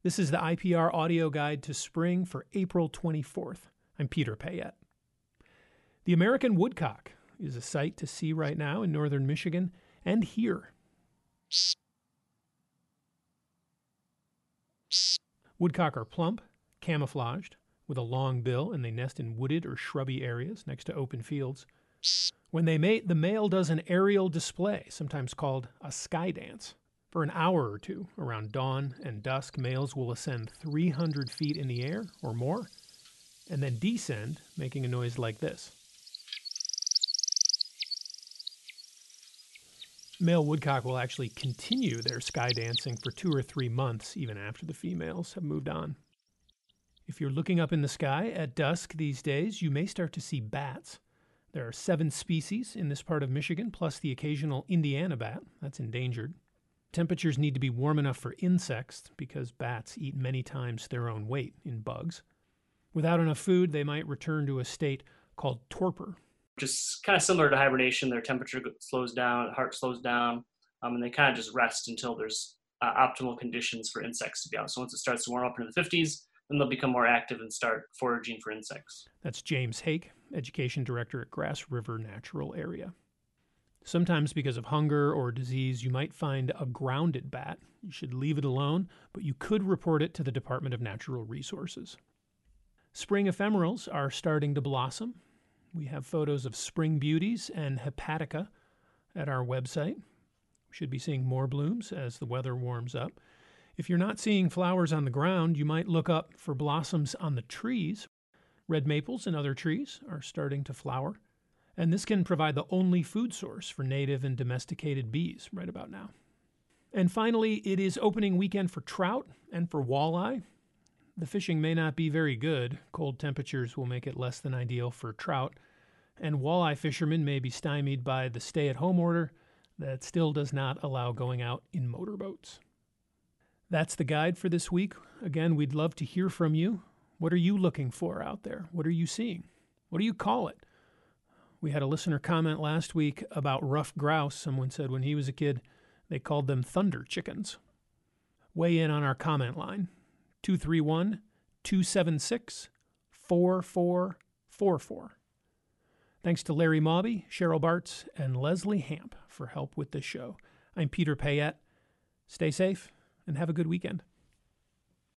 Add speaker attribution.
Speaker 1: This is the IPR audio guide to spring for April 24th. I'm Peter Payette. The American woodcock is a sight to see right now in northern Michigan and here. Woodcock are plump, camouflaged, with a long bill, and they nest in wooded or shrubby areas next to open fields. When they mate, the male does an aerial display, sometimes called a sky dance. For an hour or two, around dawn and dusk, males will ascend 300 feet in the air or more, and then descend, making a noise like this. Male woodcock will actually continue their sky dancing for 2 or 3 months, even after the females have moved on. If you're looking up in the sky at dusk these days, you may start to see bats. There are 7 species in this part of Michigan, plus the occasional Indiana bat that's endangered. Temperatures need to be warm enough for insects because bats eat many times their own weight in bugs. Without enough food, they might return to a state called torpor.
Speaker 2: Just kind of similar to hibernation, their temperature slows down, heart slows down, and they kind of just rest until there's optimal conditions for insects to be out. So once it starts to warm up into the 50s, then they'll become more active and start foraging for insects.
Speaker 1: That's James Hake, Education Director at Grass River Natural Area. Sometimes because of hunger or disease, you might find a grounded bat. You should leave it alone, but you could report it to the Department of Natural Resources. Spring ephemerals are starting to blossom. We have photos of spring beauties and hepatica at our website. We should be seeing more blooms as the weather warms up. If you're not seeing flowers on the ground, you might look up for blossoms on the trees. Red maples and other trees are starting to flower. And this can provide the only food source for native and domesticated bees right about now. And finally, it is opening weekend for trout and for walleye. The fishing may not be very good. Cold temperatures will make it less than ideal for trout. And walleye fishermen may be stymied by the stay-at-home order that still does not allow going out in motorboats. That's the guide for this week. Again, we'd love to hear from you. What are you looking for out there? What are you seeing? What do you call it? We had a listener comment last week about ruffed grouse. Someone said when he was a kid, they called them thunder chickens. Weigh in on our comment line, 231-276-4444. Thanks to Larry Mawby, Cheryl Bartz, and Leslie Hamp for help with this show. I'm Peter Payette. Stay safe and have a good weekend.